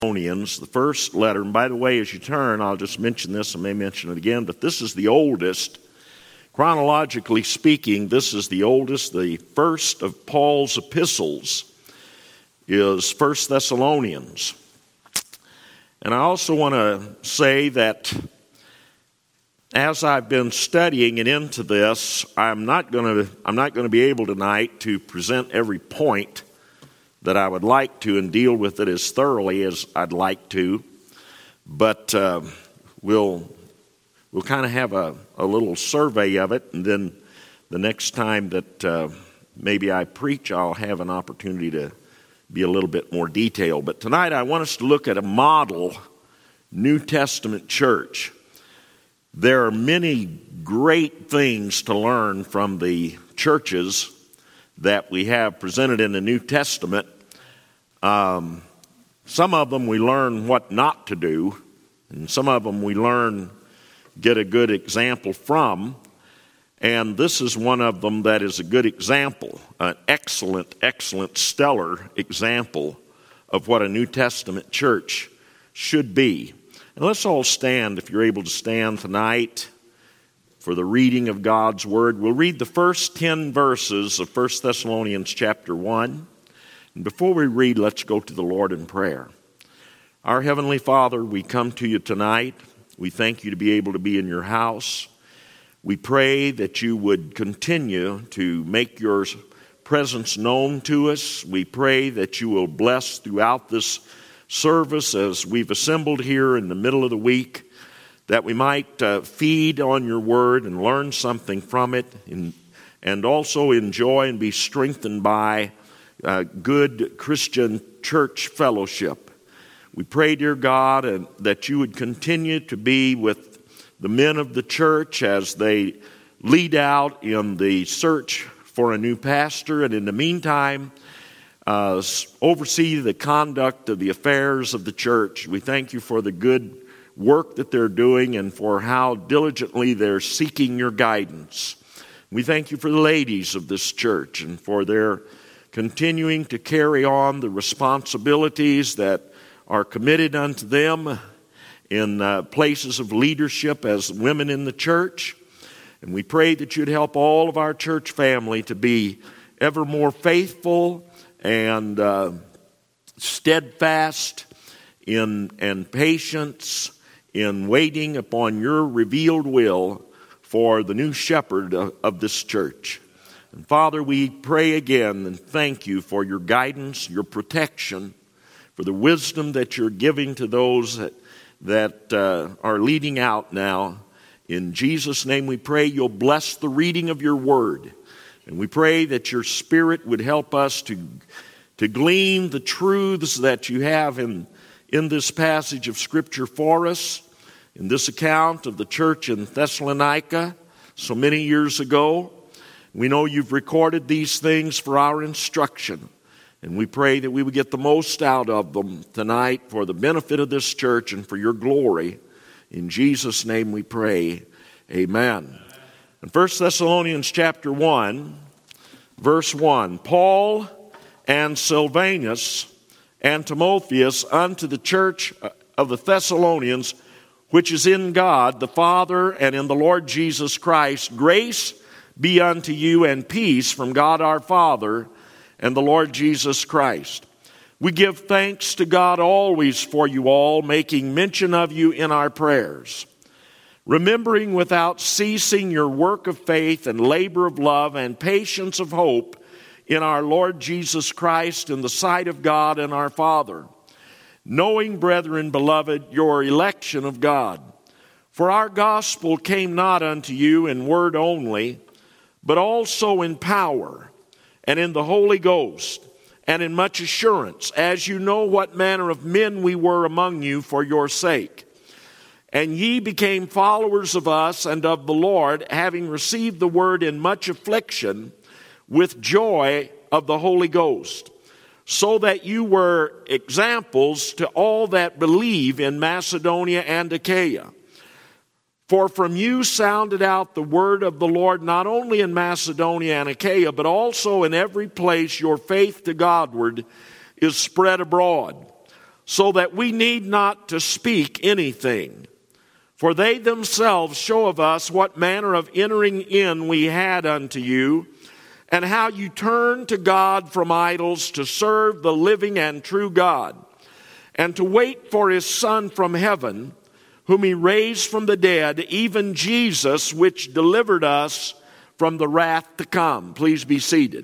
Thessalonians, the first letter. And by the way, as you turn, I'll just mention this, I may mention it again, but this is the oldest. Chronologically speaking, this is the oldest. The first of Paul's epistles is 1 Thessalonians. And I also want to say that as I've been studying and into this, I'm not going to be able tonight to present every point that I would like to and deal with it as thoroughly as I'd like to. But we'll kind of have a little survey of it, and then the next time that maybe I preach, I'll have an opportunity to be a little bit more detailed. But tonight I want us to look at a model New Testament church. There are many great things to learn from the churches that we have presented in the New Testament. Some of them we learn what not to do, and some of them we get a good example from. And this is one of them that is a good example, an excellent, stellar example of what a New Testament church should be. And let's all stand, if you're able to stand tonight, for the reading of God's Word. We'll read the first 10 verses of 1 Thessalonians chapter 1. And before we read, let's go to the Lord in prayer. Our Heavenly Father, we come to you tonight. We thank you to be able to be in your house. We pray that you would continue to make your presence known to us. We pray that you will bless throughout this service as we've assembled here in the middle of the week, that we might feed on your word and learn something from it, and also enjoy and be strengthened by good Christian church fellowship. We pray, dear God, that you would continue to be with the men of the church as they lead out in the search for a new pastor, and in the meantime, oversee the conduct of the affairs of the church. We thank you for the good work that they're doing and for how diligently they're seeking your guidance. We thank you for the ladies of this church and for their continuing to carry on the responsibilities that are committed unto them in places of leadership as women in the church. And we pray that you'd help all of our church family to be ever more faithful and steadfast and patience in waiting upon your revealed will for the new shepherd of this church. And Father, we pray again and thank you for your guidance, your protection, for the wisdom that you're giving to those that are leading out now. In Jesus' name we pray you'll bless the reading of your word. And we pray that your Spirit would help us to glean the truths that you have in this passage of Scripture for us, in this account of the church in Thessalonica so many years ago. We know you've recorded these things for our instruction, and we pray that we would get the most out of them tonight for the benefit of this church and for your glory. In Jesus' name we pray. Amen. In 1 Thessalonians chapter 1, verse 1, Paul and Silvanus and Timotheus unto the church of the Thessalonians, which is in God the Father and in the Lord Jesus Christ, grace be unto you and peace from God our Father and the Lord Jesus Christ. We give thanks to God always for you all, making mention of you in our prayers, remembering without ceasing your work of faith and labor of love and patience of hope in our Lord Jesus Christ in the sight of God and our Father, knowing, brethren, beloved, your election of God. For our gospel came not unto you in word only, but also in power and in the Holy Ghost and in much assurance, as you know what manner of men we were among you for your sake. And ye became followers of us and of the Lord, having received the word in much affliction with joy of the Holy Ghost, so that you were examples to all that believe in Macedonia and Achaia. For from you sounded out the word of the Lord, not only in Macedonia and Achaia, but also in every place your faith to Godward is spread abroad. so that we need not to speak anything. For they themselves show of us what manner of entering in we had unto you, and how you turned to God from idols to serve the living and true God, and to wait for his Son from heaven, whom he raised from the dead, even Jesus, which delivered us from the wrath to come. Please be seated.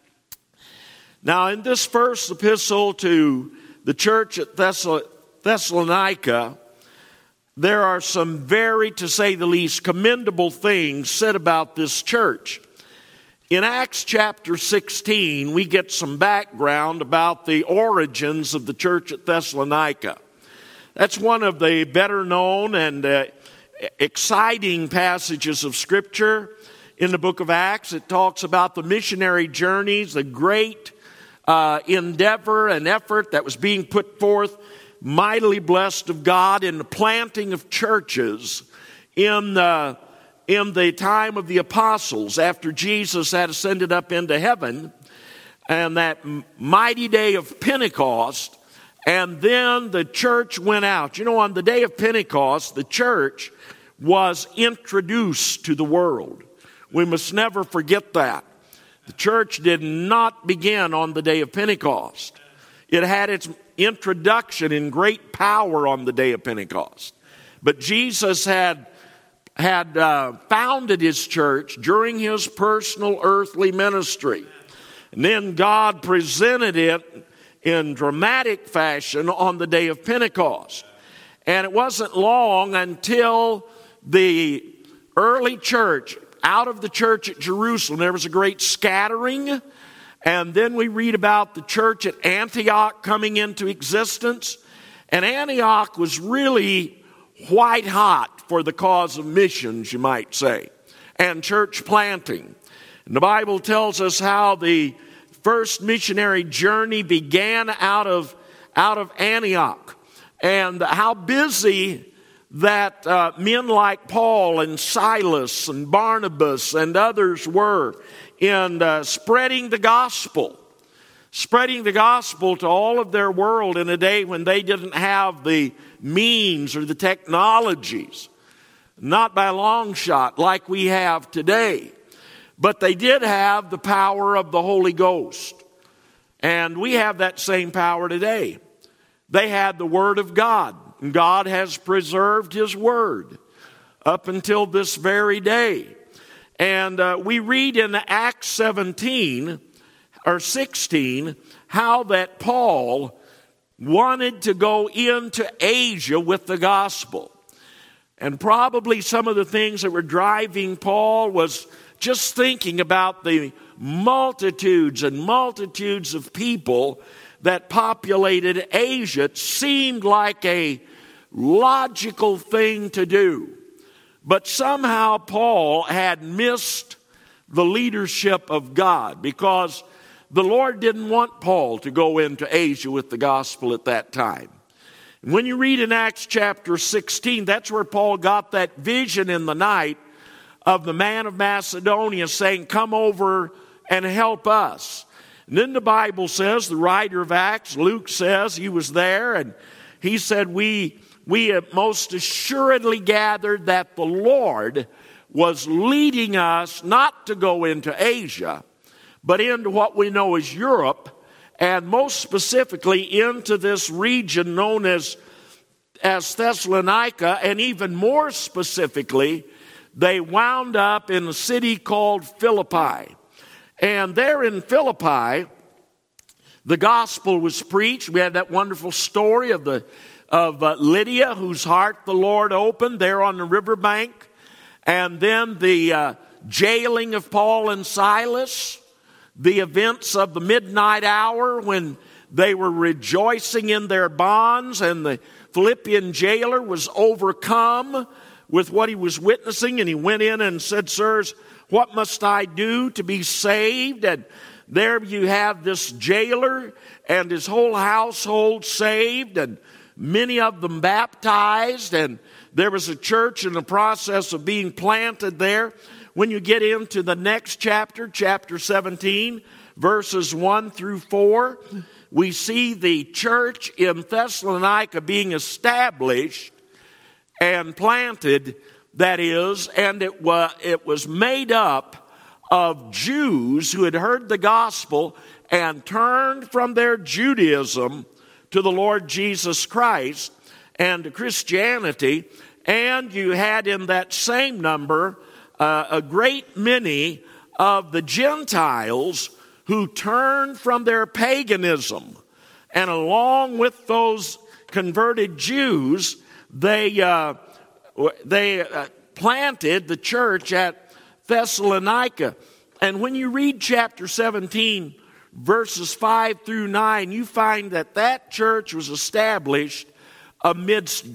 Now, in this first epistle to the church at Thessalonica, there are some very, to say the least, commendable things said about this church. In Acts chapter 16, we get some background about the origins of the church at Thessalonica. That's one of the better known and exciting passages of Scripture in the book of Acts. It talks about the missionary journeys, the great endeavor and effort that was being put forth, mightily blessed of God, in the planting of churches in the time of the apostles after Jesus had ascended up into heaven, and that mighty day of Pentecost. And then the church went out. You know, on the day of Pentecost, the church was introduced to the world. We must never forget that. The church did not begin on the day of Pentecost. It had its introduction in great power on the day of Pentecost. But Jesus had founded his church during his personal earthly ministry. And then God presented it in dramatic fashion on the day of Pentecost. And it wasn't long until the early church, out of the church at Jerusalem, there was a great scattering. And then we read about the church at Antioch coming into existence. And Antioch was really white hot for the cause of missions, you might say, and church planting. And the Bible tells us how the first missionary journey began out of Antioch, and how busy that men like Paul and Silas and Barnabas and others were in spreading the gospel to all of their world in a day when they didn't have the means or the technologies, not by a long shot like we have today. But they did have the power of the Holy Ghost. And we have that same power today. They had the Word of God. And God has preserved His Word up until this very day. And we read in Acts 17 or 16 how that Paul wanted to go into Asia with the gospel. And probably some of the things that were driving Paul was just thinking about the multitudes and multitudes of people that populated Asia. It seemed like a logical thing to do. But somehow Paul had missed the leadership of God, because the Lord didn't want Paul to go into Asia with the gospel at that time. And when you read in Acts chapter 16, that's where Paul got that vision in the night of the man of Macedonia saying, "Come over and help us." And then the Bible says, the writer of Acts, Luke, says he was there, and he said, we most assuredly gathered that the Lord was leading us not to go into Asia, but into what we know as Europe, and most specifically into this region known as Thessalonica, and even more specifically, they wound up in a city called Philippi. And there in Philippi, the gospel was preached. We had that wonderful story of Lydia, whose heart the Lord opened there on the riverbank. And then the jailing of Paul and Silas, the events of the midnight hour when they were rejoicing in their bonds, and the Philippian jailer was overcome with what he was witnessing, and he went in and said, "Sirs, what must I do to be saved?" And there you have this jailer and his whole household saved, and many of them baptized, and there was a church in the process of being planted there. When you get into the next chapter, chapter 17, verses 1 through 4, we see the church in Thessalonica being established and planted, that is, and it was made up of Jews who had heard the gospel and turned from their Judaism to the Lord Jesus Christ and to Christianity. And you had in that same number a great many of the Gentiles who turned from their paganism. And along with those converted Jews, they planted the church at Thessalonica. And when you read chapter 17, verses 5 through 9, you find that church was established amidst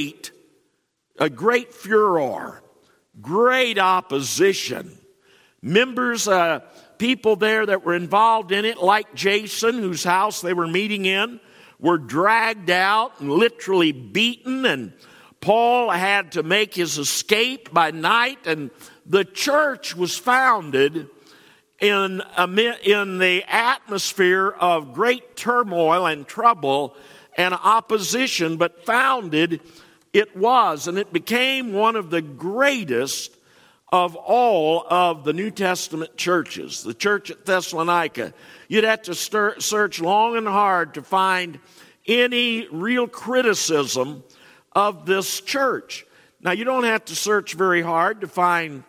a great furor, great opposition. Members, people there that were involved in it, like Jason, whose house they were meeting in, were dragged out and literally beaten, and Paul had to make his escape by night, and the church was founded in the atmosphere of great turmoil and trouble and opposition, but founded it was, and it became one of the greatest of all of the New Testament churches, the church at Thessalonica. You'd have to search long and hard to find any real criticism of this church. Now, you don't have to search very hard to find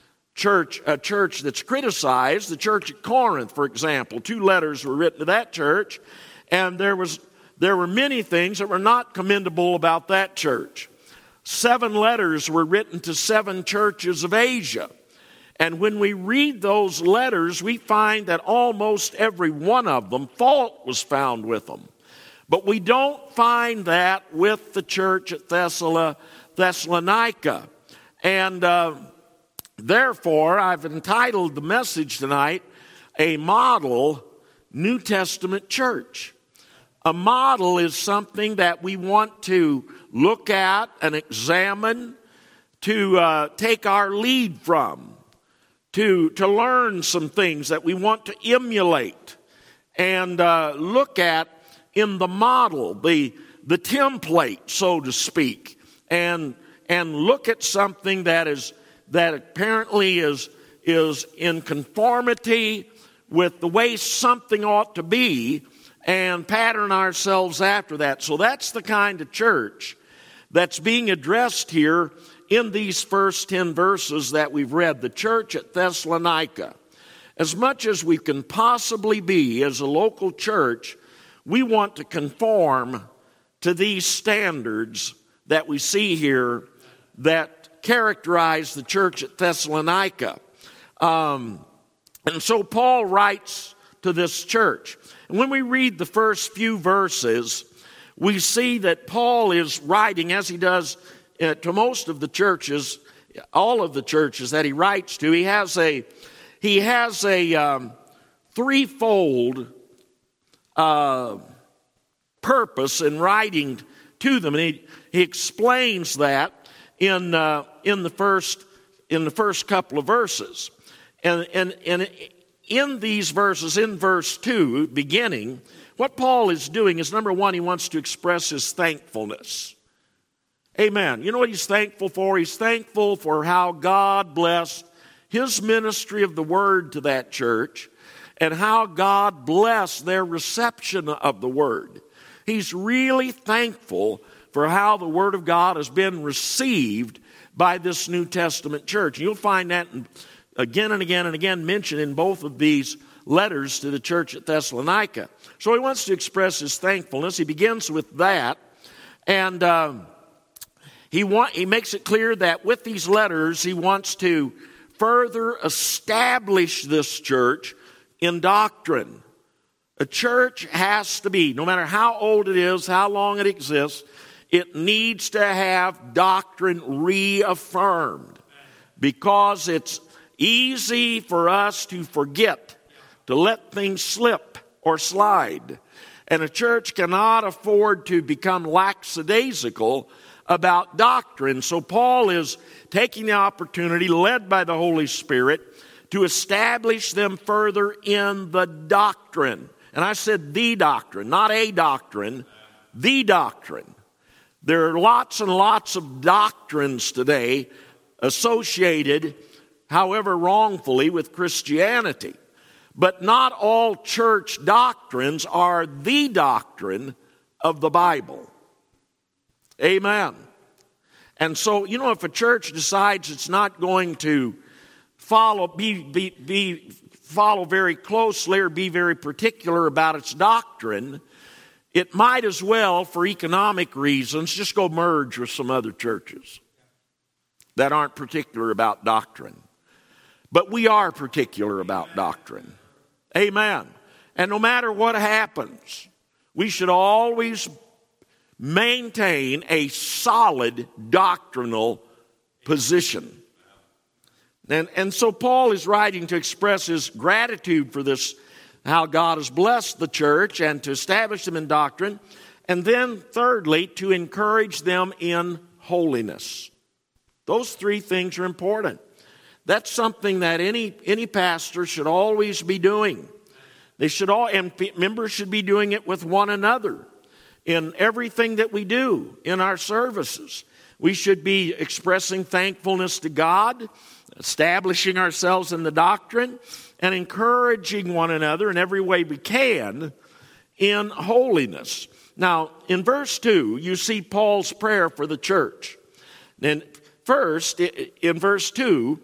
a church that's criticized. The church at Corinth, for example, 2 letters were written to that church, and there were many things that were not commendable about that church. 7 letters were written to 7 churches of Asia. And when we read those letters, we find that almost every one of them, fault was found with them. But we don't find that with the church at Thessalonica. And therefore, I've entitled the message tonight, A Model New Testament Church. A model is something that we want to look at and examine, to take our lead from, to learn some things that we want to emulate and look at in the model, the template, so to speak, and look at something that apparently is in conformity with the way something ought to be, and pattern ourselves after that. So that's the kind of church that's being addressed here in these first 10 verses that we've read, the church at Thessalonica. As much as we can possibly be as a local church, we want to conform to these standards that we see here that characterize the church at Thessalonica. And so Paul writes to this church. And when we read the first few verses, we see that Paul is writing, as he does to most of the churches, all of the churches that he writes to. He has a threefold purpose in writing to them, and he explains that in the first couple of verses, and in these verses, in verse 2, beginning, what Paul is doing is, number one, he wants to express his thankfulness. Amen. You know what he's thankful for? He's thankful for how God blessed his ministry of the word to that church and how God blessed their reception of the word. He's really thankful for how the word of God has been received by this New Testament church. You'll find that again and again and again mentioned in both of these letters to the church at Thessalonica. So he wants to express his thankfulness. He begins with that, and he makes it clear that with these letters he wants to further establish this church in doctrine. A church has to be, no matter how old it is, how long it exists, it needs to have doctrine reaffirmed, because it's easy for us to forget, to let things slip or slide. And a church cannot afford to become lackadaisical about doctrine. So Paul is taking the opportunity, led by the Holy Spirit, to establish them further in the doctrine. And I said the doctrine, not a doctrine, the doctrine. There are lots and lots of doctrines today associated, however wrongfully, with Christianity. But not all church doctrines are the doctrine of the Bible. Amen. And so, if a church decides it's not going to follow very closely or be very particular about its doctrine, it might as well, for economic reasons, just go merge with some other churches that aren't particular about doctrine. But we are particular about doctrine. Amen. And no matter what happens, we should always maintain a solid doctrinal position. And so Paul is writing to express his gratitude for this, how God has blessed the church and to establish them in doctrine. And then thirdly, to encourage them in holiness. Those three things are important. That's something that any pastor should always be doing. And members should be doing it with one another in everything that we do in our services. We should be expressing thankfulness to God, establishing ourselves in the doctrine, and encouraging one another in every way we can in holiness. Now, in verse 2, you see Paul's prayer for the church. And first, in verse 2,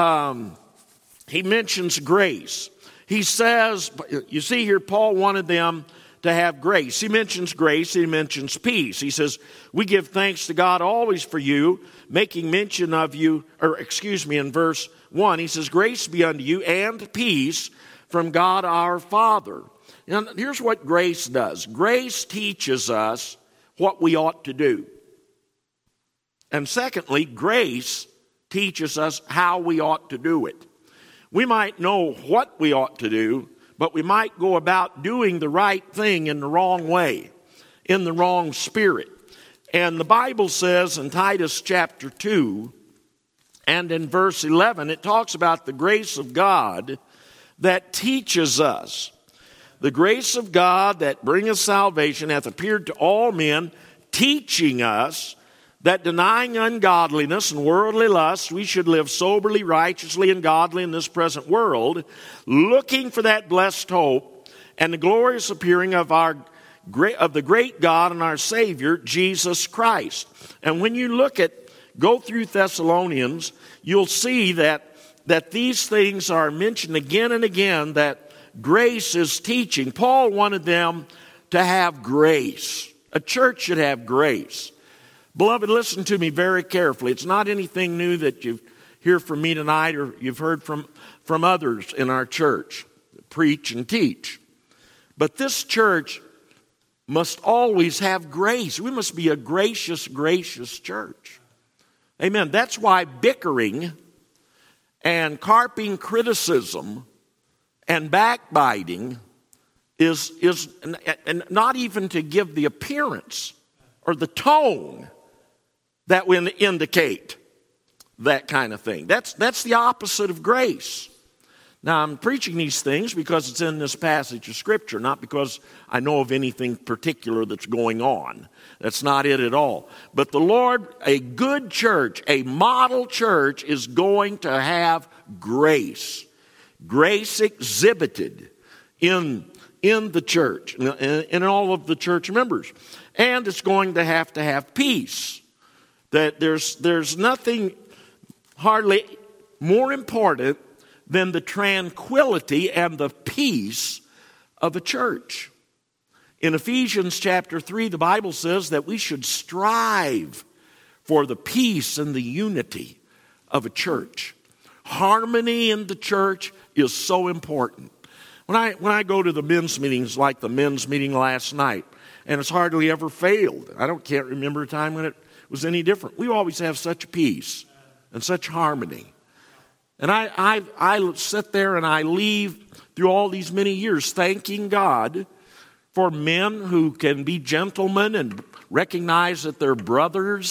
he mentions grace. He says, you see here, Paul wanted them to have grace. He mentions grace, he mentions peace. He says, we give thanks to God always for you, making mention of you, in verse 1, he says, grace be unto you and peace from God our Father. Now, here's what grace does. Grace teaches us what we ought to do. And secondly, grace teaches us how we ought to do it. We might know what we ought to do, but we might go about doing the right thing in the wrong way, in the wrong spirit. And the Bible says in Titus chapter 2 and in verse 11, it talks about the grace of God that teaches us. The grace of God that bringeth salvation hath appeared to all men, teaching us that denying ungodliness and worldly lust, we should live soberly, righteously, and godly in this present world, looking for that blessed hope and the glorious appearing of the great God and our Savior, Jesus Christ. And when you go through Thessalonians, you'll see that these things are mentioned again and again, that grace is teaching. Paul wanted them to have grace. A church should have grace. Beloved, listen to me very carefully. It's not anything new that you hear from me tonight or you've heard from others in our church preach and teach. But this church must always have grace. We must be a gracious, gracious church. Amen. That's why bickering and carping criticism and backbiting is not even to give the appearance or the tone that will indicate that kind of thing. That's the opposite of grace. Now, I'm preaching these things because it's in this passage of Scripture, not because I know of anything particular that's going on. That's not it at all. But the Lord, a good church, a model church, is going to have grace. Grace exhibited in the church, in all of the church members. And it's going to have peace. That there's nothing hardly more important than the tranquility and the peace of a church. In Ephesians chapter 3, the Bible says that we should strive for the peace and the unity of a church. Harmony in the church is so important. When I go to the men's meetings, like the men's meeting last night, and it's hardly ever failed. Can't remember a time when it was any different. We always have such peace and such harmony. And I sit there and I leave through all these many years thanking God for men who can be gentlemen and recognize that they're brothers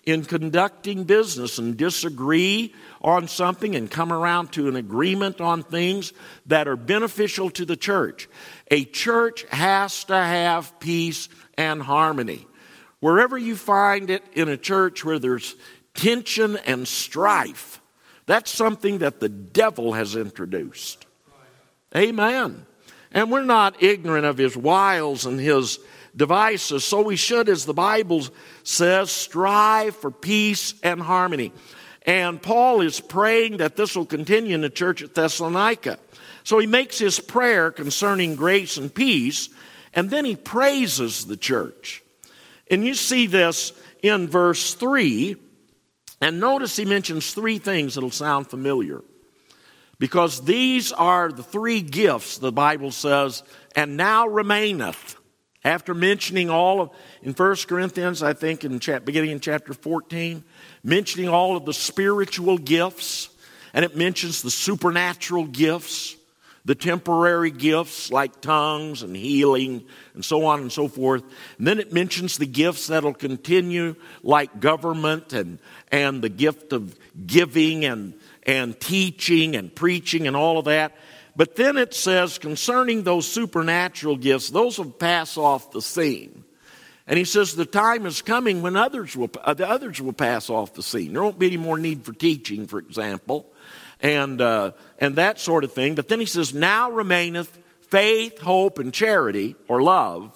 in conducting business and disagree on something and come around to an agreement on things that are beneficial to the church. A church has to have peace and harmony. Wherever you find it in a church where there's tension and strife, that's something that the devil has introduced. Amen. And we're not ignorant of his wiles and his devices, so we should, as the Bible says, strive for peace and harmony. And Paul is praying that this will continue in the church at Thessalonica. So he makes his prayer concerning grace and peace, and then he praises the church. And you see this in verse 3, and notice he mentions three things that'll sound familiar. Because these are the three gifts, the Bible says, and now remaineth. After mentioning all of, in 1 Corinthians, I think, beginning in chapter 14, mentioning all of the spiritual gifts, and it mentions the supernatural gifts, the temporary gifts like tongues and healing and so on and so forth. And then it mentions the gifts that'll continue like government and the gift of giving and teaching and preaching and all of that. But then it says concerning those supernatural gifts, those will pass off the scene. And he says the time is coming when the others will pass off the scene. There won't be any more need for teaching, for example, and that sort of thing. But then he says, now remaineth faith, hope, and charity, or love.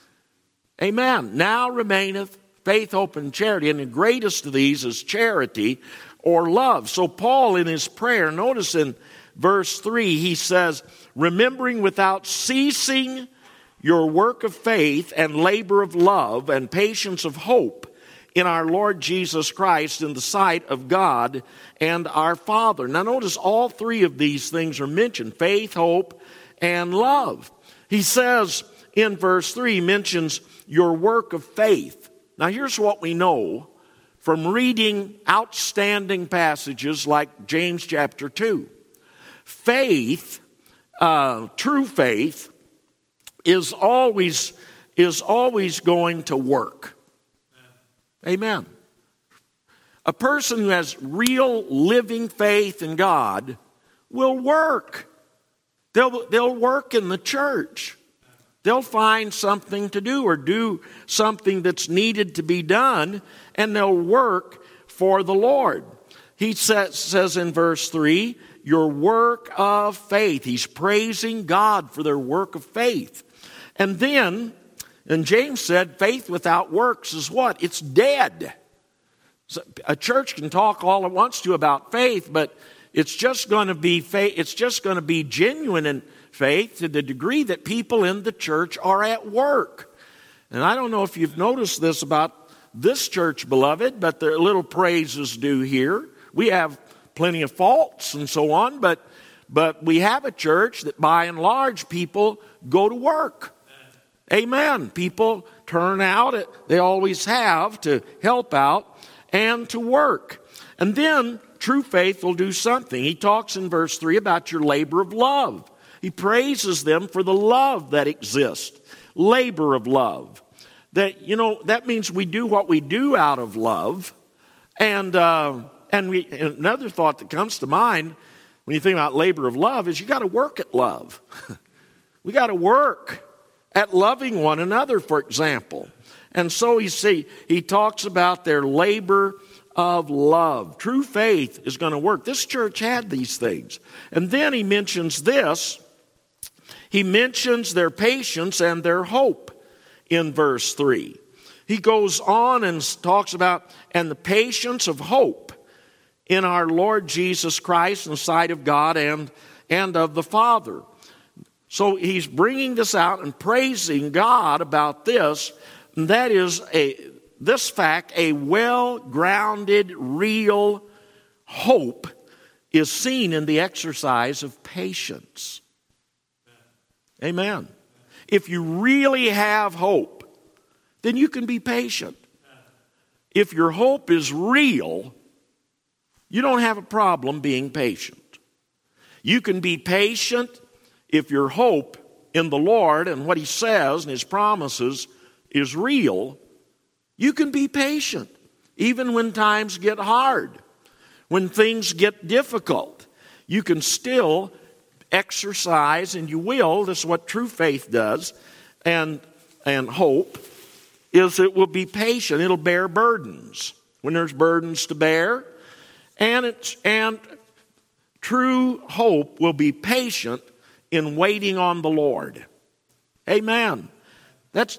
Amen. Now remaineth faith, hope, and charity. And the greatest of these is charity or love. So Paul in his prayer, notice in verse 3, he says, remembering without ceasing your work of faith and labor of love and patience of hope in our Lord Jesus Christ in the sight of God and our Father. Now notice all three of these things are mentioned, faith, hope, and love. He says in verse 3, he mentions your work of faith. Now here's what we know from reading outstanding passages like James chapter 2. Faith, true faith, is always going to work. Amen. A person who has real living faith in God will work. They'll work in the church. They'll find something to do or do something that's needed to be done, and they'll work for the Lord. He says in verse 3, your work of faith. He's praising God for their work of faith. And then, and James said, faith without works is what? It's dead. So a church can talk all it wants to about faith, but it's just going to be faith. It's just going to be genuine in faith to the degree that people in the church are at work. And I don't know if you've noticed this about this church, beloved, but there are little praises due here. We have plenty of faults and so on, but we have a church that by and large people go to work. Amen. People turn out, they always have, to help out and to work. And then true faith will do something. He talks in verse 3 about your labor of love. He praises them for the love that exists. Labor of love. That means we do what we do out of love. And another thought that comes to mind when you think about labor of love is you got to work at love. We got to work at loving one another, for example. And so he talks about their labor of love. True faith is going to work. This church had these things. And then he mentions this. He mentions their patience and their hope in verse 3. He goes on and talks about, and the patience of hope in our Lord Jesus Christ in the sight of God and of the Father. So he's bringing this out and praising God about this. And that is this fact, a well-grounded, real hope is seen in the exercise of patience. Amen. If you really have hope, then you can be patient. If your hope is real, you don't have a problem being patient. You can be patient if your hope in the Lord and what He says and His promises is real. You can be patient. Even when times get hard, when things get difficult, you can still exercise, and you will. This is what true faith does, and hope is it will be patient. It'll bear burdens when there's burdens to bear, and true hope will be patient in waiting on the Lord. Amen. That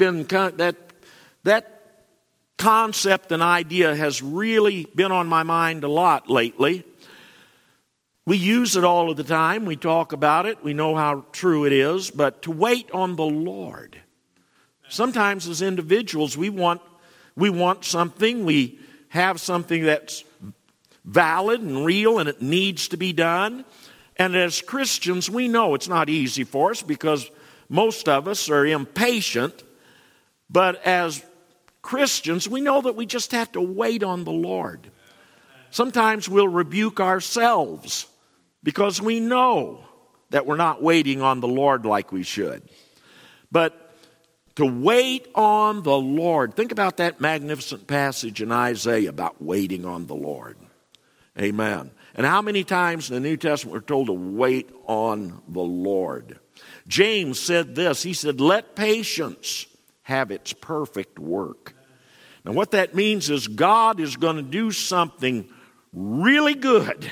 concept and idea has really been on my mind a lot lately. We use it all of the time. We talk about it. We know how true it is. But to wait on the Lord. Sometimes as individuals, we want something. We have something that's valid and real, and it needs to be done. And as Christians, we know it's not easy for us because most of us are impatient. But as Christians, we know that we just have to wait on the Lord. Sometimes we'll rebuke ourselves because we know that we're not waiting on the Lord like we should. But to wait on the Lord, think about that magnificent passage in Isaiah about waiting on the Lord. Amen. And how many times in the New Testament we're told to wait on the Lord? James said this. He said, let patience have its perfect work. Now what that means is God is going to do something really good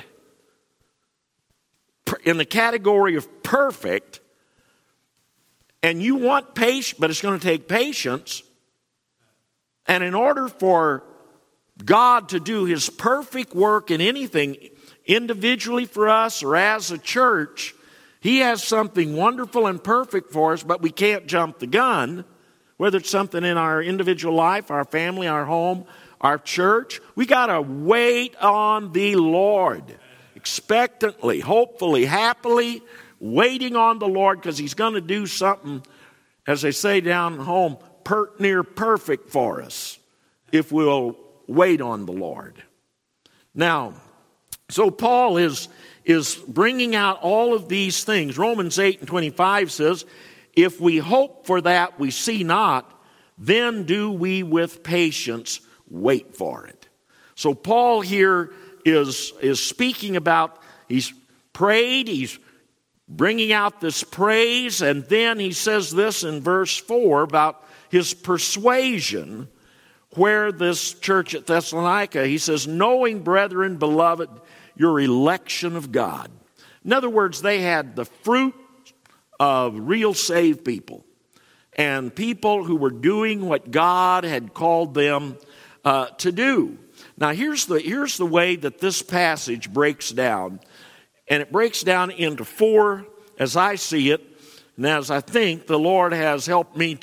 in the category of perfect, and you want patience, but it's going to take patience. And in order for God to do His perfect work in anything, individually for us or as a church, He has something wonderful and perfect for us, but we can't jump the gun. Whether it's something in our individual life, our family, our home, our church, we got to wait on the Lord. Expectantly, hopefully, happily, waiting on the Lord because He's going to do something, as they say down home, near perfect for us if we'll wait on the Lord. Now, so Paul is bringing out all of these things. Romans 8:25 says, if we hope for that we see not, then do we with patience wait for it. So Paul here is speaking about, he's prayed, he's bringing out this praise, and then he says this in verse 4 about his persuasion, where this church at Thessalonica, he says, knowing, brethren, beloved, your election of God. In other words, they had the fruit of real saved people and people who were doing what God had called them to do. Now, here's the way that this passage breaks down. And it breaks down into four, as I see it, and as I think the Lord has helped me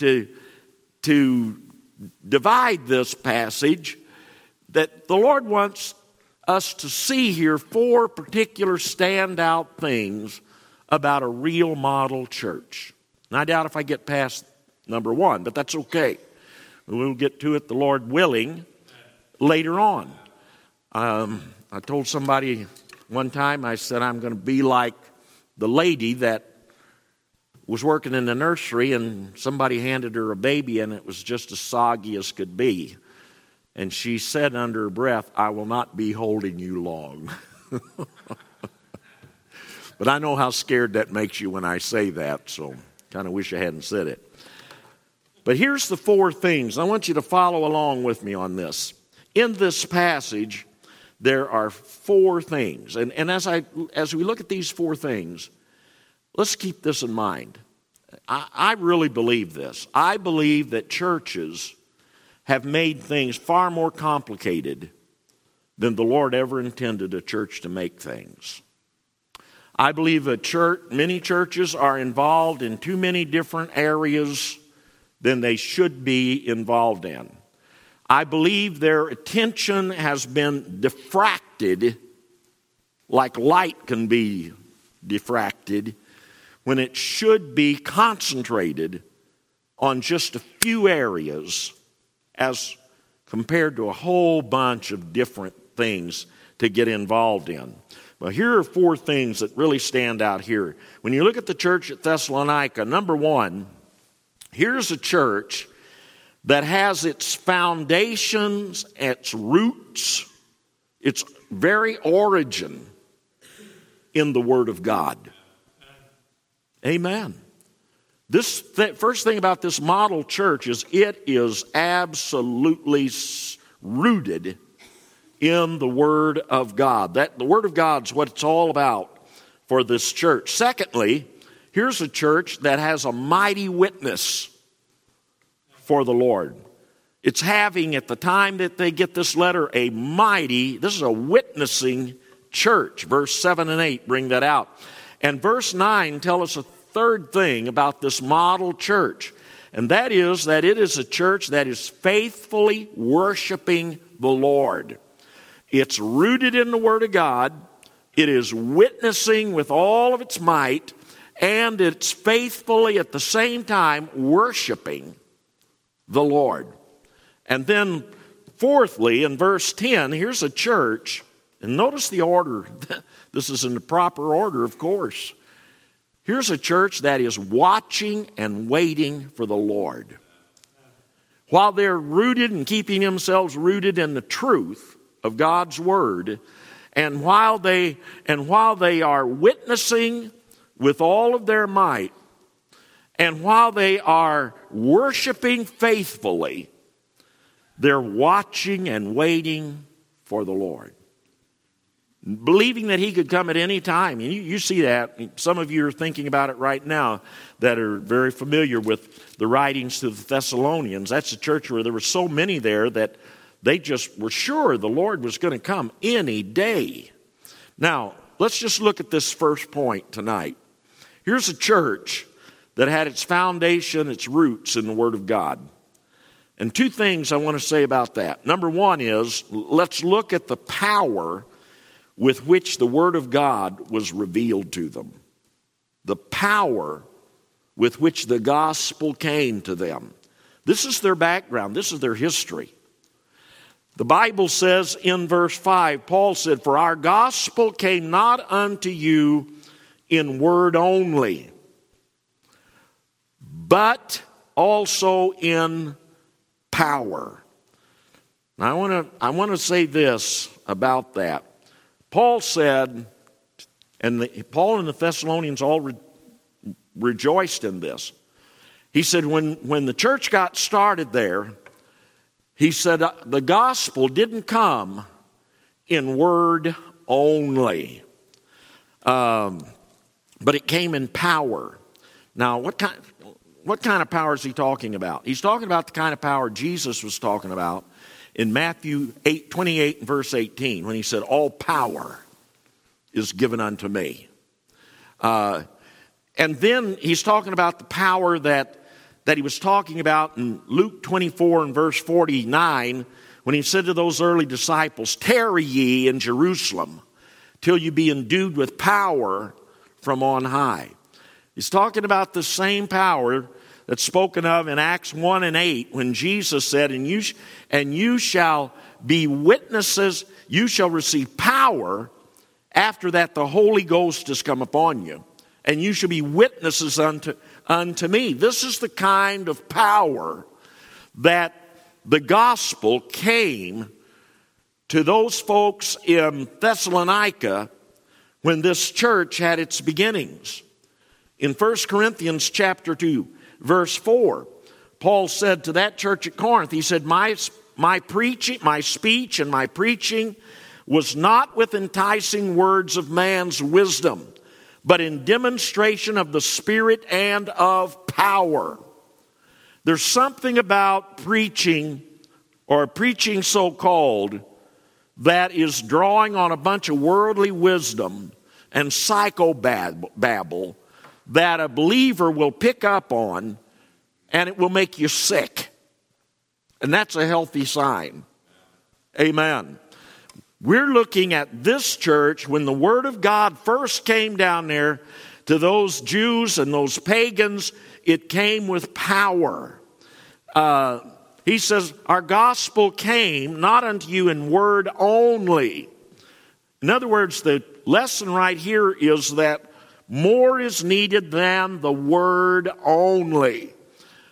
to divide this passage, that the Lord wants us to see here four particular standout things about a real model church. And I doubt if I get past number one, but that's okay. We'll get to it, the Lord willing, later on. I told somebody one time, I said, I'm going to be like the lady that was working in the nursery and somebody handed her a baby and it was just as soggy as could be. And she said under her breath, I will not be holding you long. But I know how scared that makes you when I say that, so kind of wish I hadn't said it. But here's the four things. I want you to follow along with me on this. In this passage, there are four things. And as we look at these four things, let's keep this in mind. I really believe this. I believe that churches have made things far more complicated than the Lord ever intended a church to make things. I believe many churches are involved in too many different areas than they should be involved in. I believe their attention has been diffracted, like light can be diffracted, when it should be concentrated on just a few areas as compared to a whole bunch of different things to get involved in. Well, here are four things that really stand out here. When you look at the church at Thessalonica, number one, here's a church that has its foundations, its roots, its very origin in the Word of God. Amen. This first thing about this model church is it is absolutely rooted in the Word of God. The Word of God's what it's all about for this church. Secondly, here's a church that has a mighty witness for the Lord. It's having, at the time that they get this letter, this is a witnessing church. Verse 7 and 8 bring that out. And verse 9 tell us a third thing about this model church. And that is that it is a church that is faithfully worshiping the Lord. It's rooted in the Word of God. It is witnessing with all of its might. And it's faithfully at the same time worshiping the Lord. And then fourthly, in verse 10, here's a church. And notice the order. This is in the proper order, of course. Here's a church that is watching and waiting for the Lord. While they're rooted and keeping themselves rooted in the truth of God's Word, and while they are witnessing with all of their might, and while they are worshiping faithfully, they're watching and waiting for the Lord, believing that He could come at any time. And you see that. Some of you are thinking about it right now that are very familiar with the writings to the Thessalonians. That's a church where there were so many there that they just were sure the Lord was going to come any day. Now, let's just look at this first point tonight. Here's a church that had its foundation, its roots in the Word of God. And two things I want to say about that. Number one is, let's look at the power with which the Word of God was revealed to them. The power with which the gospel came to them. This is their background. This is their history. The Bible says in verse 5, Paul said, "For our gospel came not unto you in word only, but also in power." Now, I want to say this about that. Paul said, Paul and the Thessalonians all rejoiced in this. He said when the church got started there, he said the gospel didn't come in word only, but it came in power. Now, what kind of power is he talking about? He's talking about the kind of power Jesus was talking about in Matthew 28 and verse 18, when he said, "All power is given unto me." And then he's talking about the power that he was talking about in Luke 24 and verse 49, when he said to those early disciples, "Tarry ye in Jerusalem till you be endued with power from on high." He's talking about the same power that's spoken of in Acts 1 and 8, when Jesus said, and you shall be witnesses, you shall receive power. After that, the Holy Ghost has come upon you, and you shall be witnesses unto me. This is the kind of power that the gospel came to those folks in Thessalonica when this church had its beginnings. In 1 Corinthians chapter 2, verse 4, Paul said to that church at Corinth, he said, my speech and my preaching was not with enticing words of man's wisdom, but in demonstration of the Spirit and of power. There's something about preaching, or preaching so-called, that is drawing on a bunch of worldly wisdom and psychobabble that a believer will pick up on, and it will make you sick. And that's a healthy sign. Amen. We're looking at this church when the Word of God first came down there to those Jews and those pagans. It came with power. He says, our gospel came not unto you in word only. In other words, the lesson right here is that more is needed than the word only.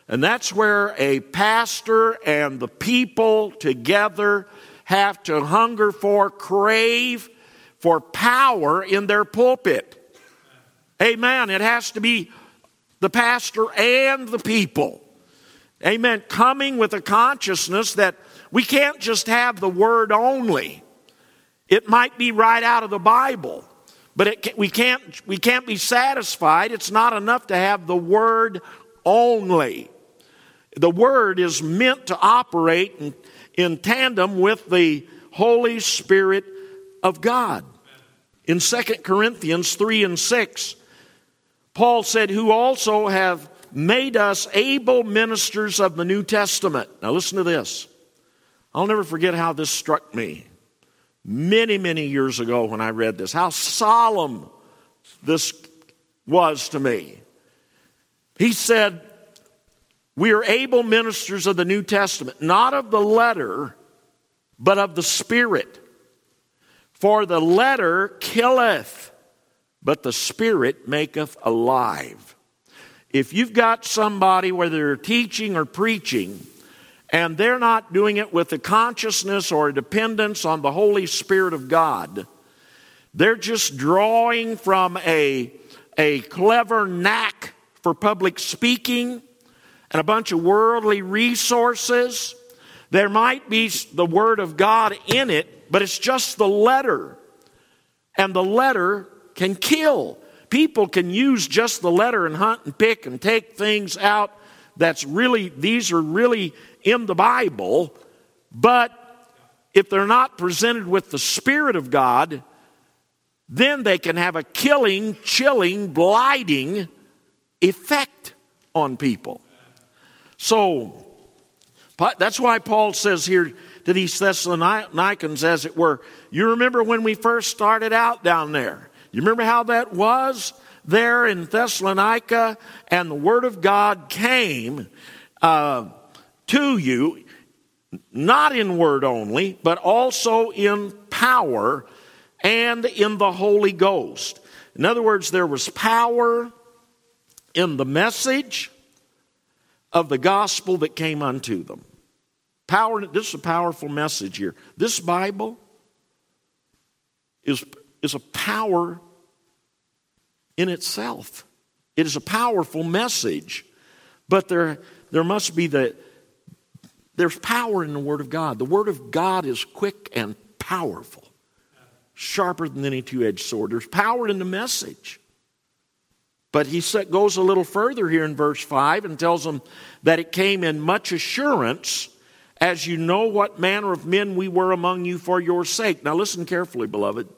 And that's where a pastor and the people together have to hunger for, crave for power in their pulpit. Amen. It has to be the pastor and the people. Amen. Coming with a consciousness that we can't just have the word only. It might be right out of the Bible, but we can't be satisfied. It's not enough to have the word only. The word is meant to operate in tandem with the Holy Spirit of God. In 2 Corinthians 3 and 6, Paul said, who also have made us able ministers of the New Testament. Now listen to this. I'll never forget how this struck me many, many years ago when I read this. How solemn this was to me. He said, we are able ministers of the New Testament, not of the letter, but of the Spirit. For the letter killeth, but the Spirit maketh alive. If you've got somebody, whether they're teaching or preaching, and they're not doing it with a consciousness or a dependence on the Holy Spirit of God, they're just drawing from a clever knack for public speaking and a bunch of worldly resources. There might be the Word of God in it, but it's just the letter. And the letter can kill. People can use just the letter and hunt and pick and take things out these are really in the Bible, but if they're not presented with the Spirit of God, then they can have a killing, chilling, blighting effect on people. So, that's why Paul says here to these Thessalonians, as it were, you remember when we first started out down there? You remember how that was there in Thessalonica? And the Word of God came to you, not in word only, but also in power and in the Holy Ghost. In other words, there was power in the message of the gospel that came unto them. Power. This is a powerful message here. This Bible is a power in itself. It is a powerful message, but there must be there's power in the Word of God. The Word of God is quick and powerful, sharper than any two-edged sword. There's power in the message. But he goes a little further here in verse 5 and tells them that it came in much assurance, as you know what manner of men we were among you for your sake. Now listen carefully, beloved.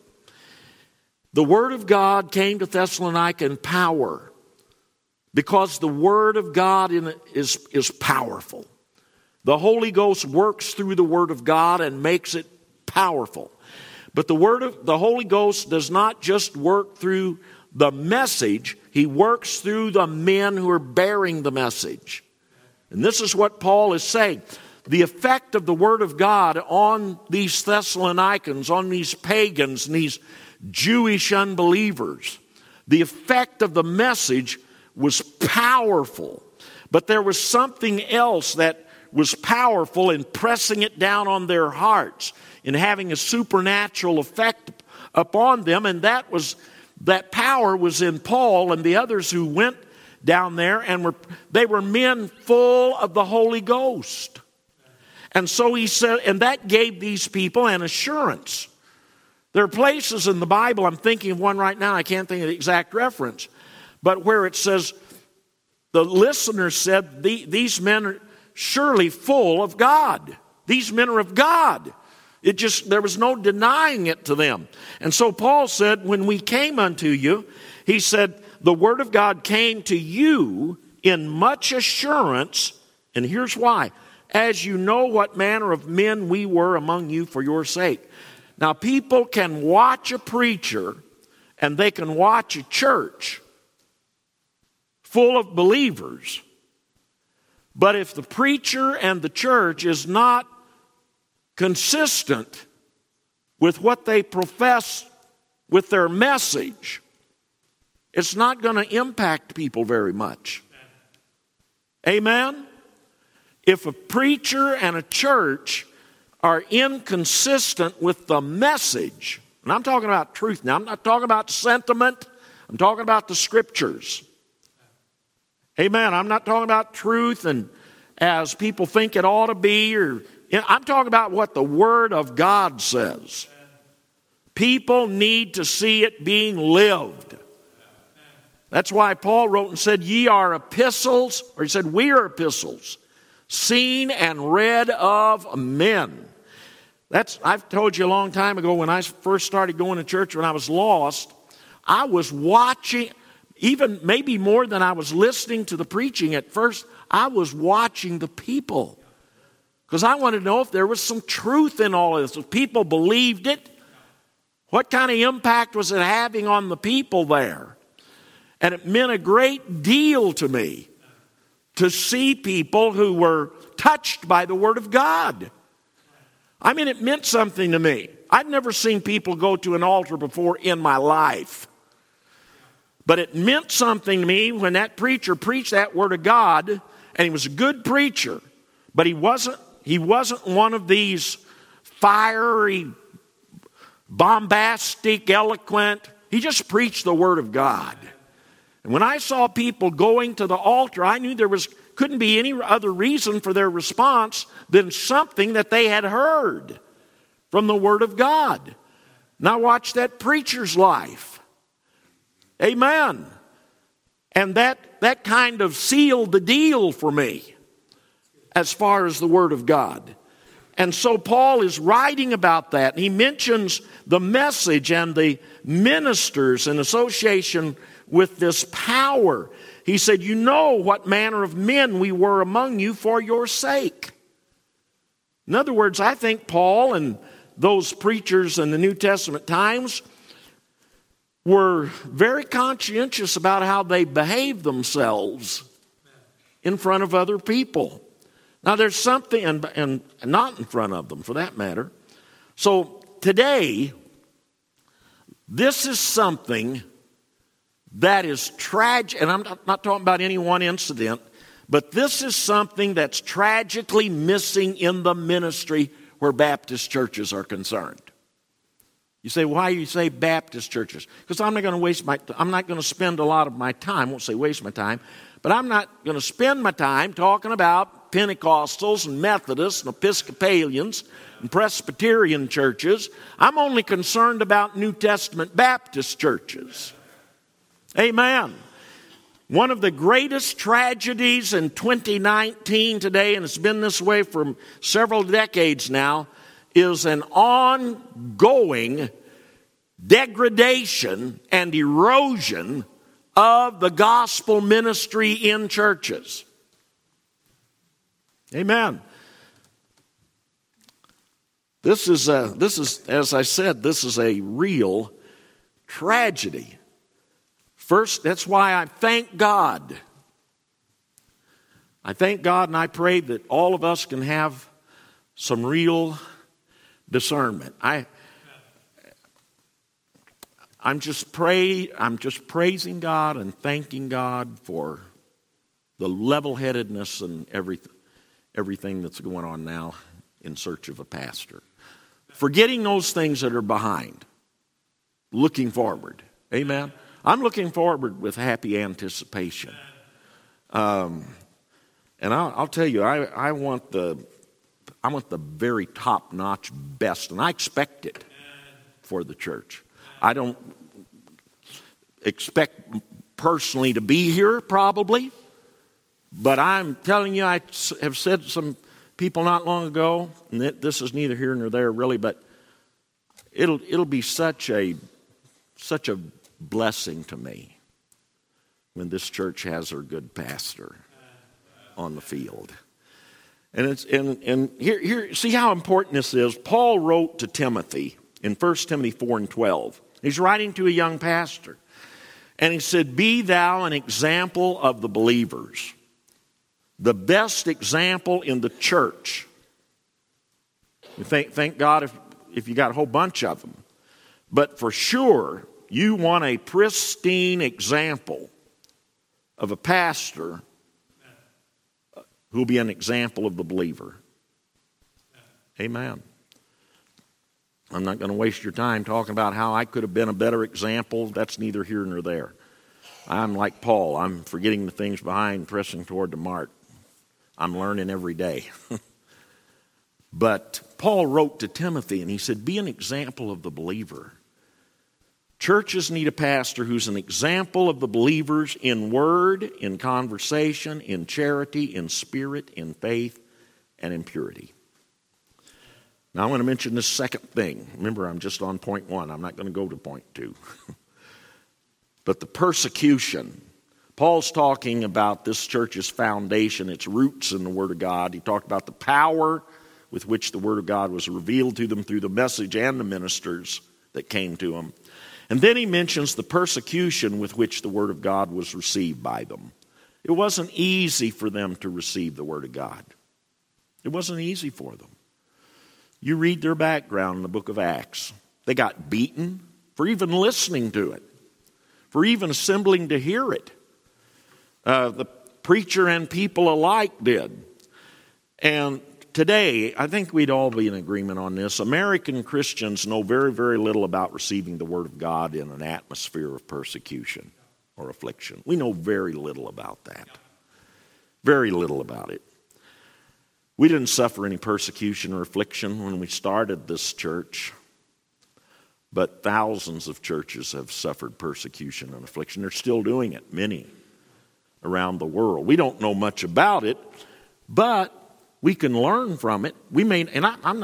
The Word of God came to Thessalonica in power because the Word of God in it is powerful. The Holy Ghost works through the Word of God and makes it powerful. But the Holy Ghost does not just work through the message, He works through the men who are bearing the message. And this is what Paul is saying. The effect of the Word of God on these Thessalonians, on these pagans and these Jewish unbelievers, the effect of the message was powerful. But there was something else that was powerful in pressing it down on their hearts, in having a supernatural effect upon them, and that power was in Paul and the others who went down there, and they were men full of the Holy Ghost. And so he said, and that gave these people an assurance. There are places in the Bible, I'm thinking of one right now, I can't think of the exact reference, but where it says, the listener said, these men are surely full of God. These men are of God. There was no denying it to them. And so Paul said, when we came unto you, he said, the Word of God came to you in much assurance, and here's why. As you know what manner of men we were among you for your sake. Now, people can watch a preacher and they can watch a church full of believers, but if the preacher and the church is not consistent with what they profess with their message, it's not going to impact people very much. Amen? If a preacher and a church are inconsistent with the message, and I'm talking about truth now, I'm not talking about sentiment, I'm talking about the Scriptures. Amen. I'm not talking about truth and as people think it ought to be, I'm talking about what the Word of God says. People need to see it being lived. That's why Paul wrote and said, ye are epistles, or he said, we are epistles, seen and read of men. I've told you a long time ago when I first started going to church when I was lost, I was watching, even maybe more than I was listening to the preaching at first, I was watching the people. Because I wanted to know if there was some truth in all of this. If people believed it, what kind of impact was it having on the people there? And it meant a great deal to me to see people who were touched by the Word of God. I mean, it meant something to me. I'd never seen people go to an altar before in my life. But it meant something to me when that preacher preached that Word of God, and he was a good preacher, but he wasn't one of these fiery, bombastic, eloquent. He just preached the Word of God. And when I saw people going to the altar, I knew there couldn't be any other reason for their response than something that they had heard from the Word of God. Now watch that preacher's life. Amen. And that kind of sealed the deal for me as far as the Word of God. And so Paul is writing about that. He mentions the message and the ministers in association with this power. He said, you know what manner of men we were among you for your sake. In other words, I think Paul and those preachers in the New Testament times were very conscientious about how they behaved themselves in front of other people. Now there's something, and not in front of them for that matter. So today, this is something that is tragic, and I'm not talking about any one incident, but this is something that's tragically missing in the ministry where Baptist churches are concerned. You say, why do you say Baptist churches? Because I'm not going to spend a lot of my time, I won't say waste my time, but I'm not going to spend my time talking about Pentecostals and Methodists and Episcopalians and Presbyterian churches. I'm only concerned about New Testament Baptist churches. Amen. One of the greatest tragedies in 2019 today, and it's been this way for several decades now, is an ongoing degradation and erosion of the gospel ministry in churches. Amen. This is, as I said, this is a real tragedy. First, that's why I thank God. I thank God and I pray that all of us can have some real discernment. I'm just praising God and thanking God for the level-headedness and everything that's going on now in search of a pastor. Forgetting those things that are behind. Looking forward. Amen. I'm looking forward with happy anticipation. And I'll tell you, I want the very top-notch best, and I expect it for the church. I don't expect personally to be here, probably, but I'm telling you, I have said to some people not long ago, and this is neither here nor there really, but it'll be such a blessing to me when this church has her good pastor on the field. And here, see how important this is. Paul wrote to Timothy in 1 Timothy 4:12. He's writing to a young pastor. And he said, be thou an example of the believers. The best example in the church. Thank God if you got a whole bunch of them. But for sure, you want a pristine example of a pastor who will be an example of the believer. Amen. I'm not going to waste your time talking about how I could have been a better example. That's neither here nor there. I'm like Paul. I'm forgetting the things behind, pressing toward the mark. I'm learning every day. But Paul wrote to Timothy and he said, be an example of the believer. Churches need a pastor who's an example of the believers in word, in conversation, in charity, in spirit, in faith, and in purity. Now I'm going to mention this second thing. Remember, I'm just on point 1. I'm not going to go to point 2. But the persecution. Paul's talking about this church's foundation, its roots in the Word of God. He talked about the power with which the Word of God was revealed to them through the message and the ministers that came to them. And then he mentions the persecution with which the Word of God was received by them. It wasn't easy for them to receive the Word of God. It wasn't easy for them. You read their background in the book of Acts. They got beaten for even listening to it, for even assembling to hear it. The preacher and people alike did. And today, I think we'd all be in agreement on this. American Christians know very, very little about receiving the Word of God in an atmosphere of persecution or affliction. We know very little about that. Very little about it. We didn't suffer any persecution or affliction when we started this church, but thousands of churches have suffered persecution and affliction. They're still doing it, many around the world. We don't know much about it, but we can learn from it. We may, and I'm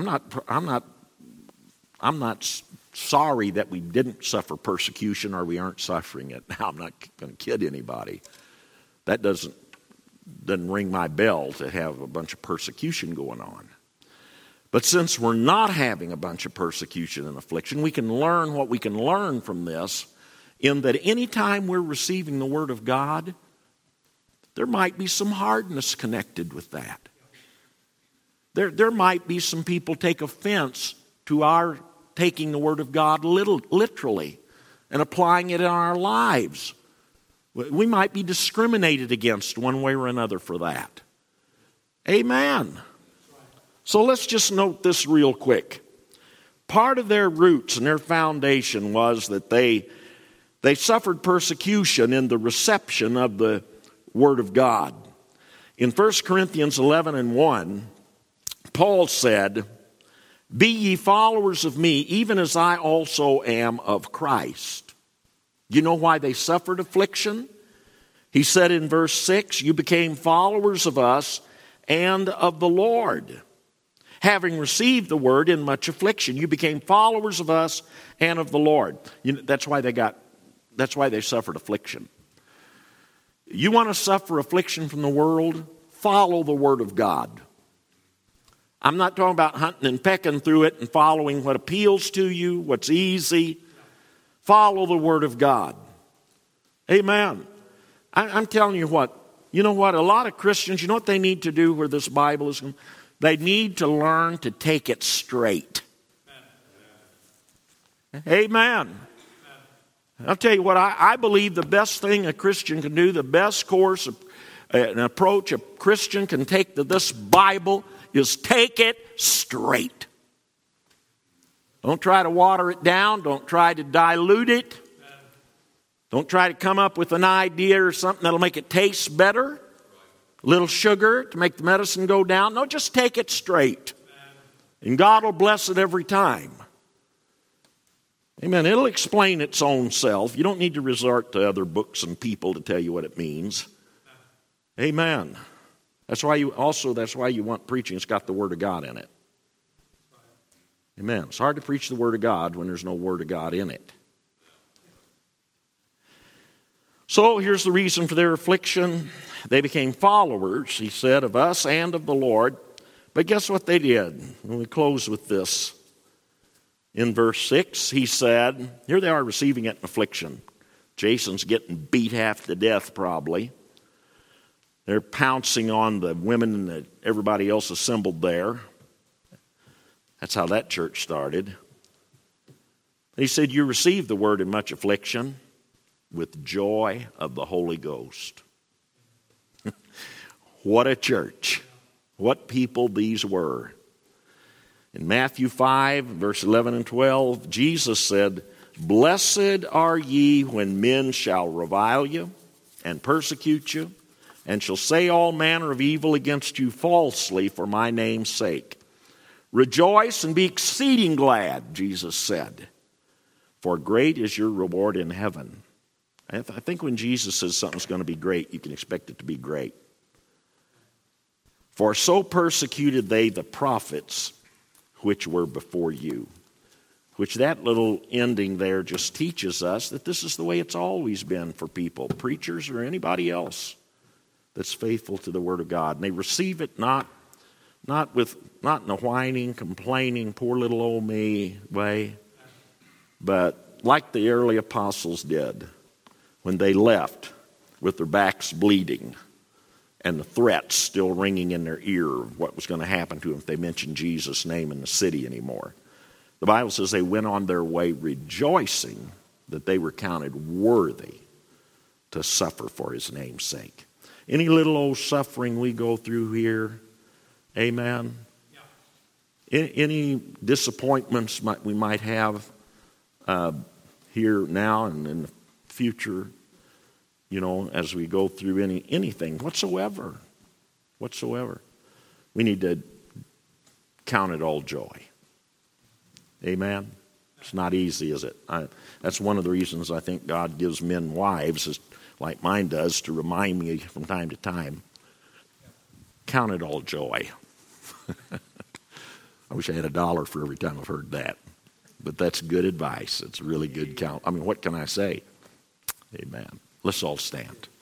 not sorry that we didn't suffer persecution or we aren't suffering it. Now, I'm not going to kid anybody. That doesn't ring my bell to have a bunch of persecution going on. But since we're not having a bunch of persecution and affliction, we can learn what we can learn from this, in that any time we're receiving the Word of God, there might be some hardness connected with that. There might be some people take offense to our taking the Word of God literally and applying it in our lives. We might be discriminated against one way or another for that. Amen. So let's just note this real quick. Part of their roots and their foundation was that they suffered persecution in the reception of the Word of God. In 1 Corinthians 11:1, Paul said, "Be ye followers of me, even as I also am of Christ." You know why they suffered affliction? He said in verse 6, "You became followers of us and of the Lord, having received the word in much affliction." You became followers of us and of the Lord. That's why they suffered affliction. You want to suffer affliction from the world? Follow the Word of God. I'm not talking about hunting and pecking through it and following what appeals to you, what's easy. Follow the Word of God. Amen. I'm telling you what. You know what? A lot of Christians, you know what they need to do where this Bible is? They need to learn to take it straight. Amen. I'll tell you what, I believe the best thing a Christian can do, the best course, an approach a Christian can take to this Bible is take it straight. Don't try to water it down. Don't try to dilute it. Don't try to come up with an idea or something that'll make it taste better. A little sugar to make the medicine go down. No, just take it straight. And God will bless it every time. Amen. It'll explain its own self. You don't need to resort to other books and people to tell you what it means. Amen. That's why you want preaching. It's got the Word of God in it. Amen. It's hard to preach the Word of God when there's no Word of God in it. So here's the reason for their affliction. They became followers, he said, of us and of the Lord. But guess what they did? When we close with this. In verse 6, he said, here they are receiving it in affliction. Jason's getting beat half to death probably. They're pouncing on the women that everybody else assembled there. That's how that church started. He said, you received the word in much affliction with joy of the Holy Ghost. What a church. What people these were. In Matthew 5, verse 11 and 12, Jesus said, "Blessed are ye when men shall revile you and persecute you, and shall say all manner of evil against you falsely for my name's sake. Rejoice and be exceeding glad," Jesus said, "for great is your reward in heaven." I think when Jesus says something's going to be great, you can expect it to be great. "For so persecuted they the prophets which were before you." Which that little ending there just teaches us that this is the way it's always been for people, preachers or anybody else that's faithful to the Word of God. And they receive it not in a whining, complaining, poor little old me way, but like the early apostles did when they left with their backs bleeding and the threats still ringing in their ear of what was going to happen to them if they mentioned Jesus' name in the city anymore. The Bible says they went on their way rejoicing that they were counted worthy to suffer for his name's sake. Any little old suffering we go through here, amen? Yeah. Any disappointments we might have here now and in the future, as we go through anything whatsoever, we need to count it all joy. Amen? It's not easy, is it? That's one of the reasons I think God gives men wives, like mine does, to remind me from time to time. Count it all joy. I wish I had $1 for every time I've heard that. But that's good advice. It's really good count. What can I say? Amen. Let's all stand.